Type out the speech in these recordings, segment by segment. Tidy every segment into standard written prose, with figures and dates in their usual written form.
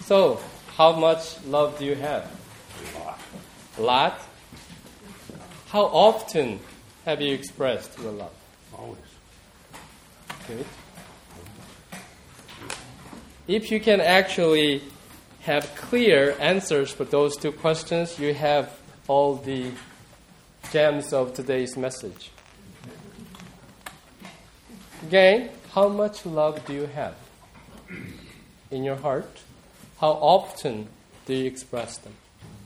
So, how much love do you have? A lot? How often have you expressed your love? Always. Good. If you can actually have clear answers for those two questions, you have all the gems of today's message. Again, how much love do you have in your heart? How often do you express them?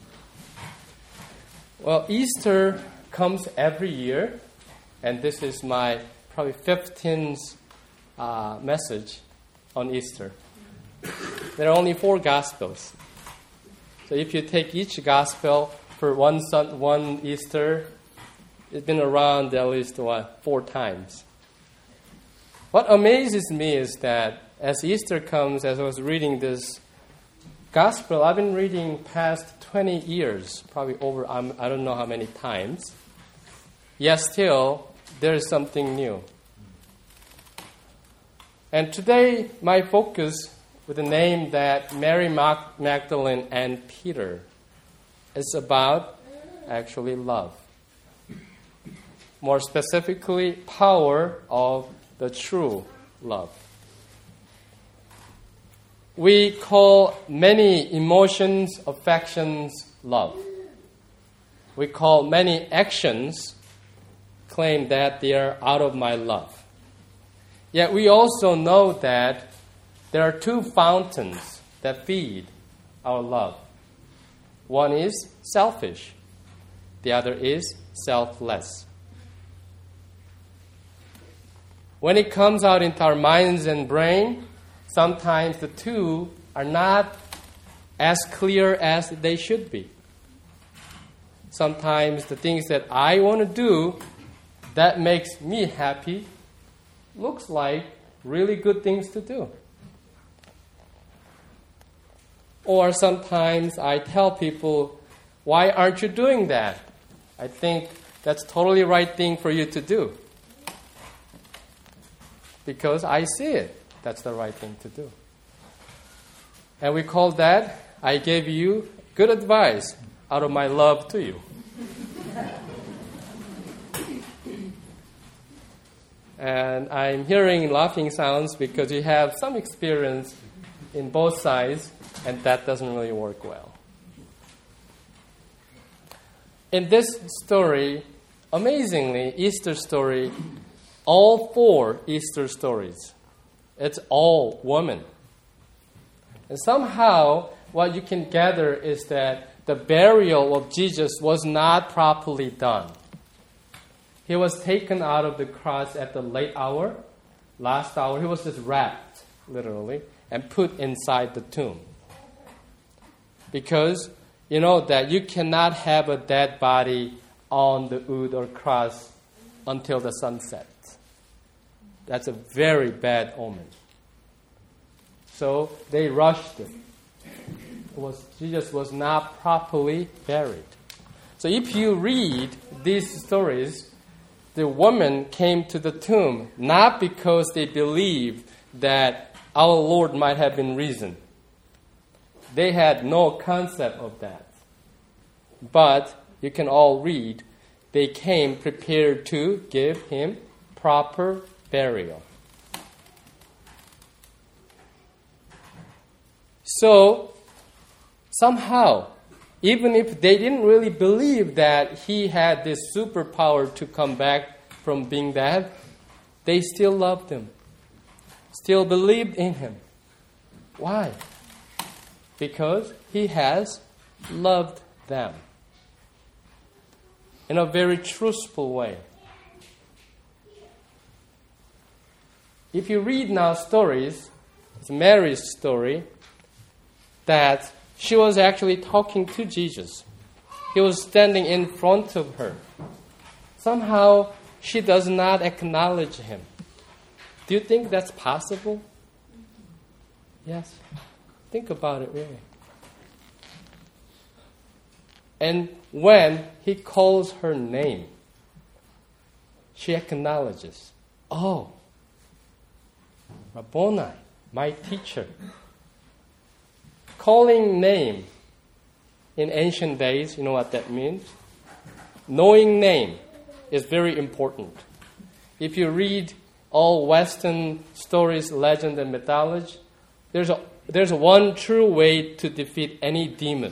Well, Easter comes every year, and this is my probably 15th message on Easter. There are only 4 Gospels. So if you take each Gospel for one Easter, it's been around at least 4 times. What amazes me is that as Easter comes, as I was reading this Gospel, I've been reading past 20 years, probably over I don't know how many times. Yet still, there is something new. And today, my focus with the name that Mary Magdalene and Peter is about actually love. More specifically, power of the true love. We call many emotions, affections, love. We call many actions, claim that they are out of my love. Yet we also know that there are 2 fountains that feed our love. One is selfish. The other is selfless. When it comes out into our minds and brain, sometimes the 2 are not as clear as they should be. Sometimes the things that I want to do that makes me happy looks like really good things to do. Or sometimes I tell people, why aren't you doing that? I think that's totally the right thing for you to do. Because I see it. That's the right thing to do. And we call that, I gave you good advice out of my love to you. And I'm hearing laughing sounds because you have some experience in both sides, and that doesn't really work well. In this story, amazingly, Easter story, all 4 Easter stories, it's all women. And somehow, what you can gather is that the burial of Jesus was not properly done. He was taken out of the cross at the late hour, last hour. He was just wrapped, literally, and put inside the tomb. Because you know that you cannot have a dead body on the wood or cross until the sun sets. That's a very bad omen. So they rushed it. Jesus was not properly buried. So if you read these stories, the woman came to the tomb not because they believed that our Lord might have been risen. They had no concept of that. But you can all read, they came prepared to give him proper burial. So, somehow, even if they didn't really believe that he had this superpower to come back from being dead, they still loved him, still believed in him. Why? Because he has loved them in a very truthful way. If you read now stories, it's Mary's story, that she was actually talking to Jesus. He was standing in front of her. Somehow, she does not acknowledge him. Do you think that's possible? Yes. Think about it, really. And when he calls her name, she acknowledges, oh, Rabboni, my teacher. calling name in ancient days, you know what that means? Knowing name is very important. If you read all Western stories, legend, and mythology, there's one true way to defeat any demon.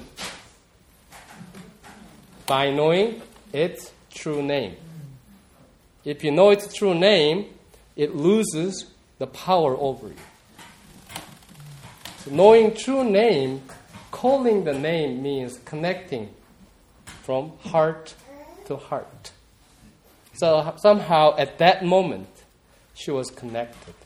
By knowing its true name. If you know its true name, it loses the power over you. So knowing true name, calling the name means connecting from heart to heart. So somehow at that moment, she was connected.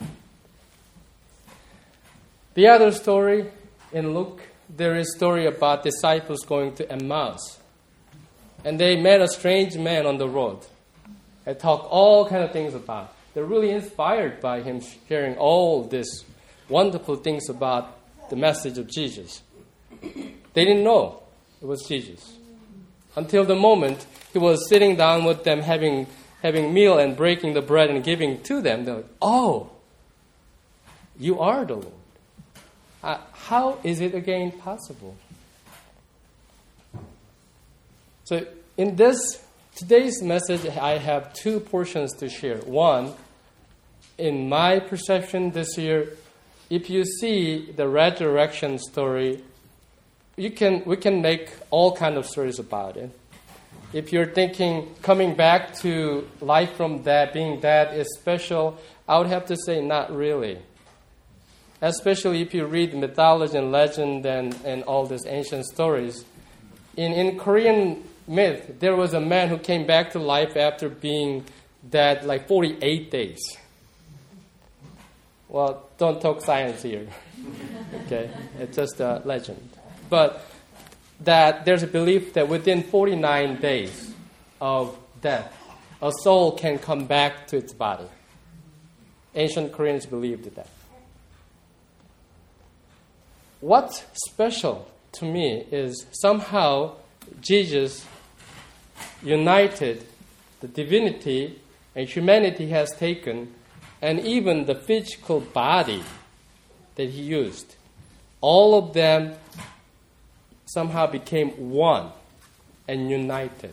The other story in Luke, there is a story about disciples going to Emmaus. And they met a strange man on the road. They talk all kind of things about. They're really inspired by him sharing all these wonderful things about the message of Jesus. They didn't know it was Jesus. Until the moment he was sitting down with them having meal and breaking the bread and giving to them. They're like, oh, you are the Lord. How is it again possible? So in today's message, I have two portions to share. One, in my perception this year, if you see the resurrection story, we can make all kind of stories about it. If you're thinking coming back to life from death, being dead is special, I would have to say not really. Especially if you read mythology and legend and all these ancient stories. In Korean myth, there was a man who came back to life after being dead like 48 days. Well, don't talk science here. Okay, it's just a legend. But that there's a belief that within 49 days of death, a soul can come back to its body. Ancient Koreans believed that. What's special to me is somehow Jesus united the divinity and humanity has taken, and even the physical body that he used. All of them somehow became one and united.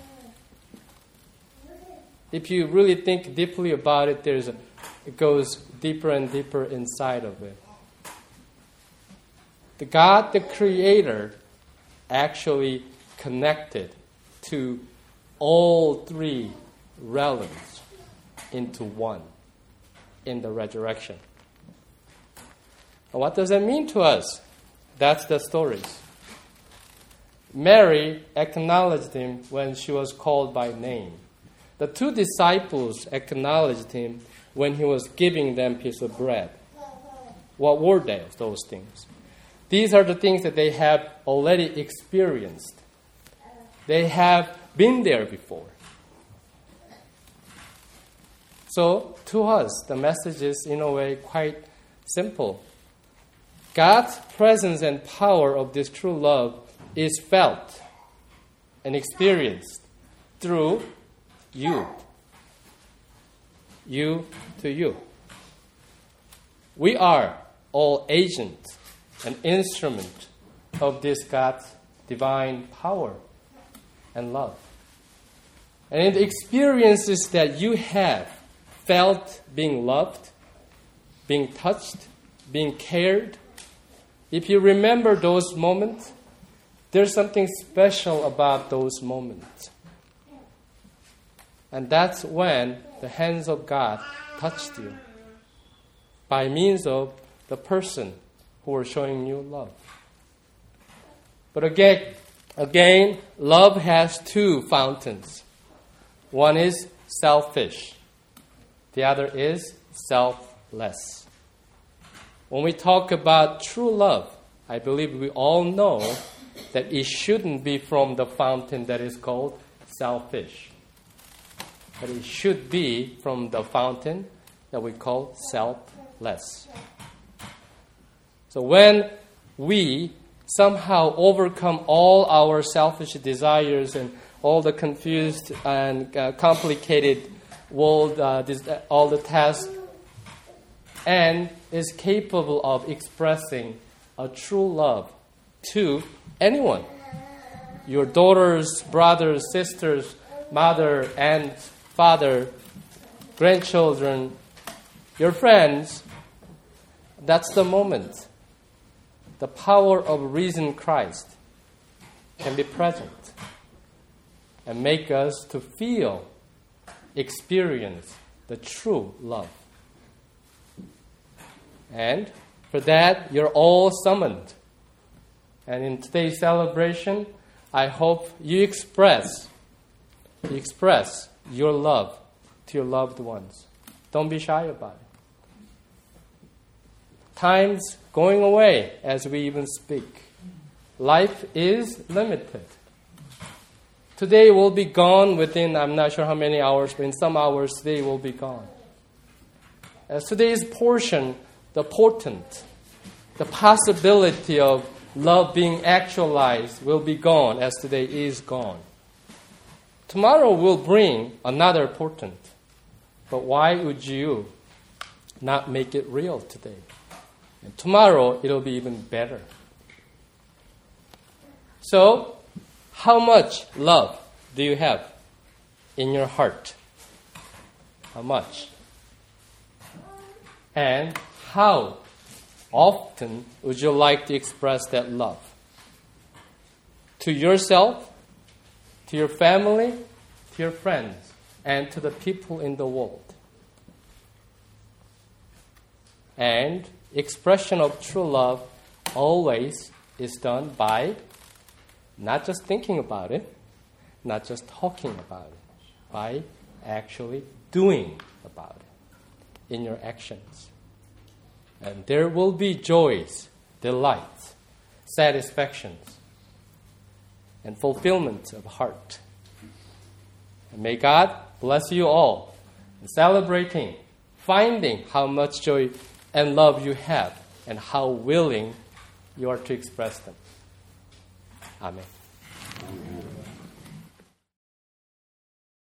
If you really think deeply about it, it goes deeper and deeper inside of it. The God, the Creator, actually connected to all three realms into one in the resurrection. And what does that mean to us? That's the stories. Mary acknowledged him when she was called by name. The two disciples acknowledged him when he was giving them a piece of bread. What were those things? These are the things that they have already experienced. They have been there before. So, to us, the message is, in a way, quite simple. God's presence and power of this true love is felt and experienced through you. You to you. We are all agents and instrument of this God's divine power and love. And in the experiences that you have felt being loved, being touched, being cared, if you remember those moments, there's something special about those moments. And that's when the hands of God touched you by means of the person who were showing you love. But again, love has two fountains. One is selfish. The other is selfless. When we talk about true love, I believe we all know that it shouldn't be from the fountain that is called selfish. But it should be from the fountain that we call selfless. So when we somehow overcome all our selfish desires and all the confused and complicated world, all the tasks, and is capable of expressing a true love to anyone. Your daughters, brothers, sisters, mother, aunt, father, grandchildren, your friends. That's the moment. The power of risen Christ can be present and make us to feel, experience the true love. And for that, you're all summoned. And in today's celebration, I hope you express your love to your loved ones. Don't be shy about it. Time's going away as we even speak. Life is limited. Today will be gone within, I'm not sure how many hours, but in some hours today will be gone. As today's portion, the portent, the possibility of love being actualized will be gone as today is gone. Tomorrow will bring another portent. But why would you not make it real today? And tomorrow it'll be even better. So, how much love do you have in your heart? How much? And how often would you like to express that love? To yourself, to your family, to your friends, and to the people in the world. And expression of true love always is done by not just thinking about it, not just talking about it, by actually doing about it in your actions. And there will be joys, delights, satisfactions, and fulfillment of heart. And may God bless you all in celebrating, finding how much joy and love you have and how willing you are to express them. Amen.